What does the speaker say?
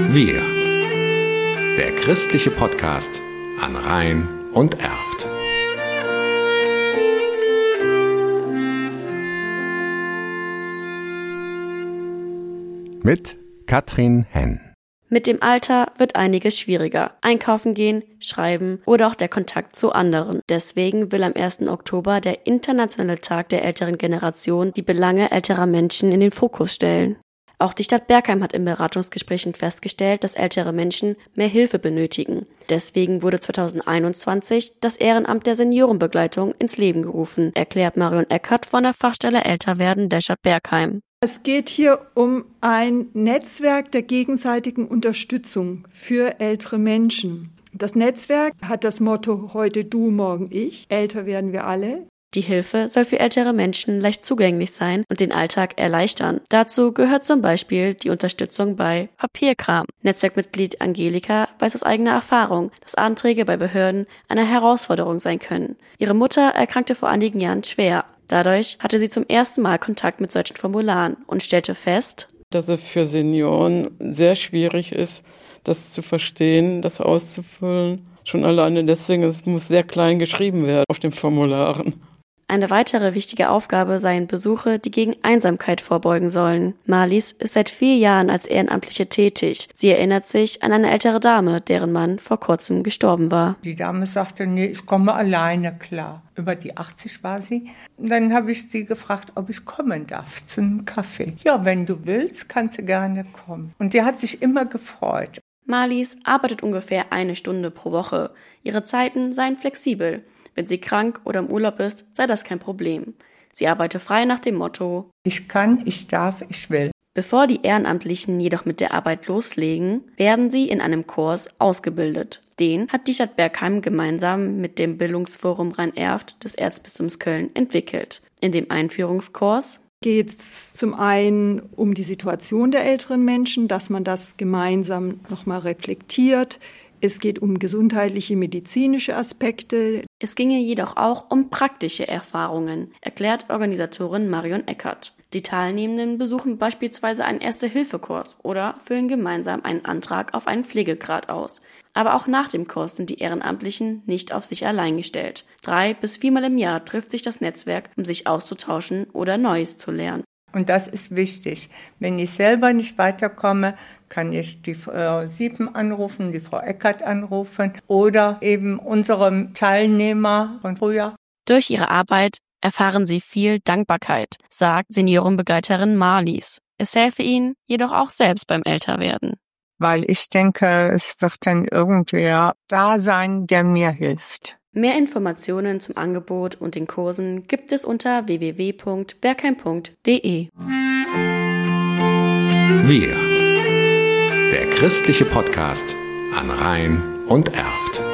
Wir, der christliche Podcast an Rhein und Erft. Mit Katrin Henn. Mit dem Alter wird einiges schwieriger. Einkaufen gehen, schreiben oder auch der Kontakt zu anderen. Deswegen will am 1. Oktober der Internationale Tag der älteren Generation die Belange älterer Menschen in den Fokus stellen. Auch die Stadt Bergheim hat in Beratungsgesprächen festgestellt, dass ältere Menschen mehr Hilfe benötigen. Deswegen wurde 2021 das Ehrenamt der Seniorenbegleitung ins Leben gerufen, erklärt Marion Eckert von der Fachstelle Älterwerden der Stadt Bergheim. Es geht hier um ein Netzwerk der gegenseitigen Unterstützung für ältere Menschen. Das Netzwerk hat das Motto heute du, morgen ich. Älter werden wir alle. Die Hilfe soll für ältere Menschen leicht zugänglich sein und den Alltag erleichtern. Dazu gehört zum Beispiel die Unterstützung bei Papierkram. Netzwerkmitglied Angelika weiß aus eigener Erfahrung, dass Anträge bei Behörden eine Herausforderung sein können. Ihre Mutter erkrankte vor einigen Jahren schwer. Dadurch hatte sie zum ersten Mal Kontakt mit solchen Formularen und stellte fest, dass es für Senioren sehr schwierig ist, das zu verstehen, das auszufüllen. Schon alleine deswegen, es muss sehr klein geschrieben werden auf den Formularen. Eine weitere wichtige Aufgabe seien Besuche, die gegen Einsamkeit vorbeugen sollen. Marlies ist seit 4 Jahren als Ehrenamtliche tätig. Sie erinnert sich an eine ältere Dame, deren Mann vor kurzem gestorben war. Die Dame sagte, nee, ich komme alleine klar. Über die 80 war sie. Dann habe ich sie gefragt, ob ich kommen darf zu einem Kaffee. Ja, wenn du willst, kannst du gerne kommen. Und die hat sich immer gefreut. Marlies arbeitet ungefähr 1 Stunde pro Woche. Ihre Zeiten seien flexibel. Wenn sie krank oder im Urlaub ist, sei das kein Problem. Sie arbeite frei nach dem Motto: Ich kann, ich darf, ich will. Bevor die Ehrenamtlichen jedoch mit der Arbeit loslegen, werden sie in einem Kurs ausgebildet. Den hat die Stadt Bergheim gemeinsam mit dem Bildungsforum Rhein-Erft des Erzbistums Köln entwickelt. In dem Einführungskurs geht es zum einen um die Situation der älteren Menschen, dass man das gemeinsam nochmal reflektiert. Es geht um gesundheitliche, medizinische Aspekte. Es ginge jedoch auch um praktische Erfahrungen, erklärt Organisatorin Marion Eckert. Die Teilnehmenden besuchen beispielsweise einen Erste-Hilfe-Kurs oder füllen gemeinsam einen Antrag auf einen Pflegegrad aus. Aber auch nach dem Kurs sind die Ehrenamtlichen nicht auf sich allein gestellt. 3 bis 4 Mal im Jahr trifft sich das Netzwerk, um sich auszutauschen oder Neues zu lernen. Und das ist wichtig. Wenn ich selber nicht weiterkomme, kann ich die Siepen anrufen, die Frau Eckert anrufen oder eben unsere Teilnehmer von früher. Durch ihre Arbeit erfahren sie viel Dankbarkeit, sagt Seniorenbegleiterin Marlies. Es helfe ihnen jedoch auch selbst beim Älterwerden. Weil ich denke, es wird dann irgendwer da sein, der mir hilft. Mehr Informationen zum Angebot und den Kursen gibt es unter www.bergheim.de. Wir, der christliche Podcast an Rhein und Erft.